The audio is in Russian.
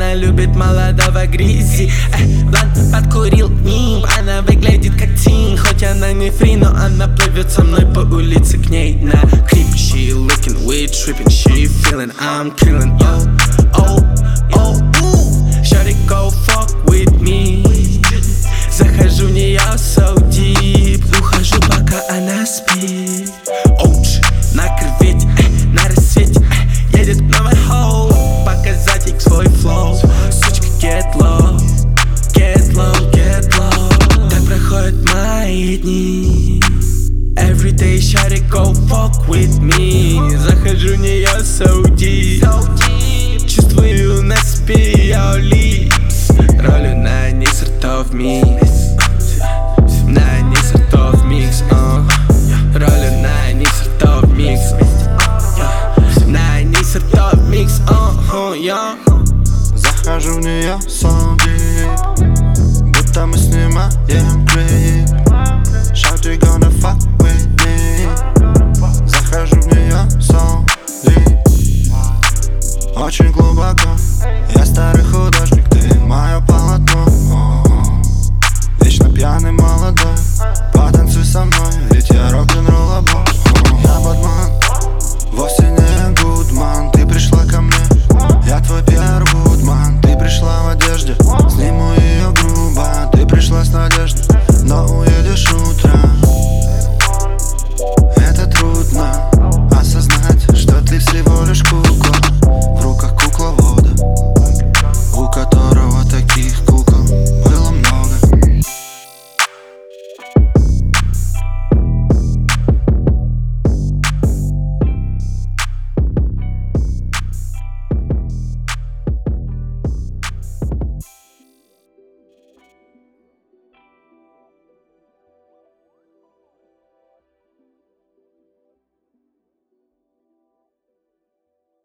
Она любит молодого гризи. Блант подкурил ним, она выглядит как Тин. Хоть она не фри, но она плывет со мной по улице к ней на крип. She looking, we tripping, she feeling, I'm killing. Shawty go fuck with me. Захожу в нее so deep. Ухожу, пока она спит. Оуч, на кревете, на рассвете едет новый хоу. Показать ей свой флоу. Сучка, get low, get low, get low. Так проходят мои дни. Every day shawty go fuck with me. Захожу в нее so deep. Чувствую на себе ее липс. Ролю на низ ртов микс. На низ ртов микс. Ролю на низ ртов микс. На низ ртов микс. Захожу в нее so deep, будто мы снимаем клип. Shawty gonna fuck with me. Захожу в нее so deep, очень глубоко. Я старый худой.